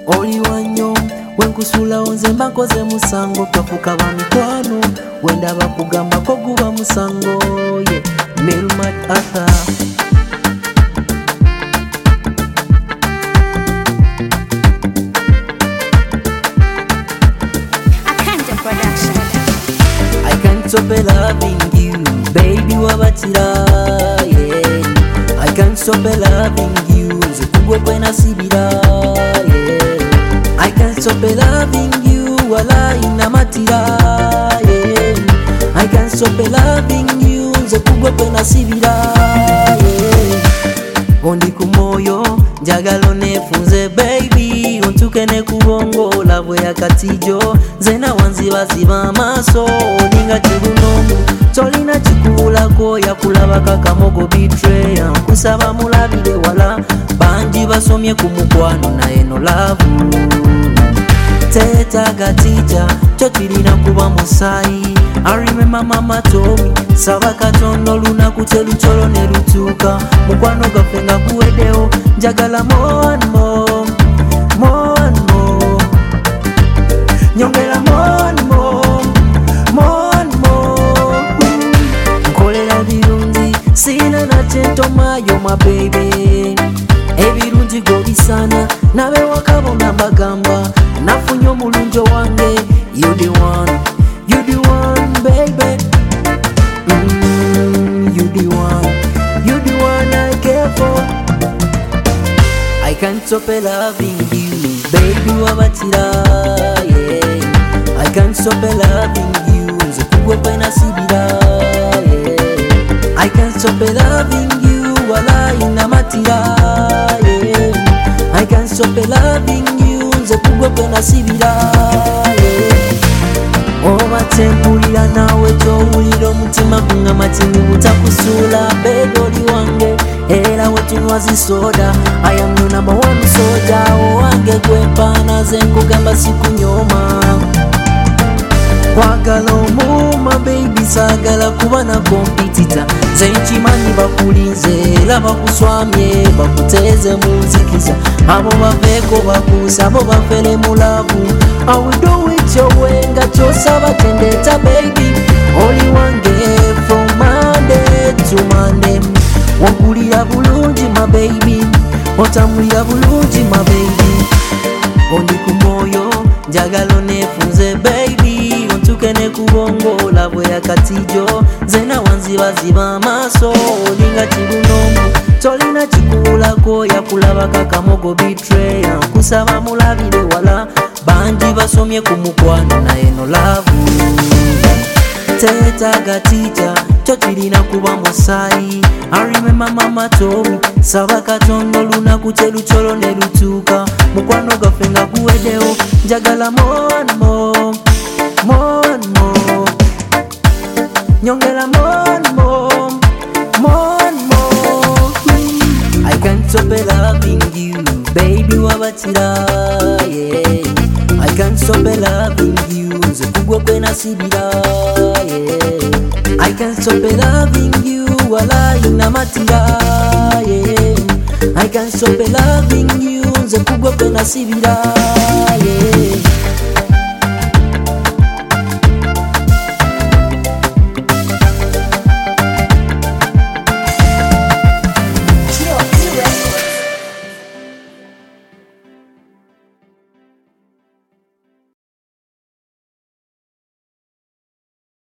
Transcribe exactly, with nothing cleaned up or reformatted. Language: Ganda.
oli wanyo wenkusula onze mbakoze musango kafuka ba mikwano wenda bakugamba ko guba musango ye Melmat Arthur. I can't stop loving you, baby wabatira, yeah. I can't stop loving you, nzekugwe kwena sibira, yeah. I can't stop loving you, wala inamatira, yeah. I can't stop loving you, nzekugwe kwena sibira, yeah. Ondi kumoyo, njagalo nefunze baby, ontuke ne kubongo, labwe ya katijo, zena wanzi baziba amaso, ninga chibunomu, tolina chikulako ya kulaba kakamogo betray, kusaba mulabire wala, banji basomye kumukwano na eno lavu. Teta gatija, chotirina kuba musai, I remember mama told me, saba katondo luna kutelu cholo nerutuka, mukwano gafenga kuwedeo, njagala more and more, more and more, nyongela more and more, more and more. Nkolela birungi, sina na chentoma, you're my baby. Ebirungi gobisana, nawe wakabona bagamba, nafunyo mulunjo wange, you the one, you the one baby. Mm, you the one, you the one I care for. I can't stop loving you, baby wabatira, yeah. I can't stop loving you, nzekugwe kwena sibira, yeah. I can't stop loving you, wala inamatira, yeah. I can't stop loving you, nzekugwe kwena sibira, yeah. Oba tempulira nawe towulira omutima gunga matini butakusula, baby oli wange era wetunywa zisoda. I am your number one soja, owange gwempana zenkugamba sikunyoma, kwagala omuma baby sagala kuba na kompitita, zenchimanyi bakulinze era bakuswamye bakuteze munzikiza, abo baveko bakusa abo bafere mulavu. I will do it your way, nga kyosaba tendeta baby, oli wange from Monday to Monday. Wangulira bulungi my baby, otambulira bulungi my baby. Ondi kumoyo, njagalo nefunze baby, ontuke ne kubongo, labwe ya katijo, zena wanzi baziba amaso, olinga chibunomu, tolina chikulako ya kulaba kakamogo betray, kusaba mulabire wala, banji basomye kumukwano na eno lavu. Teta gatija, chotirina kuba musai, I remember mama told me, saba katondo luna kutelu cholo nerutuka, mukwano gafenga kuwedeo, njagala more and more, more and more, nyongela more and more, more and more. I can't stop loving you, baby wabatira, yeah. I can't stop loving you, nzekugwe kwena sibira, yeah. I can't stop loving you, wala inamatira, yeah. I can't stop loving you, nzekugwe kwena sibira, yeah.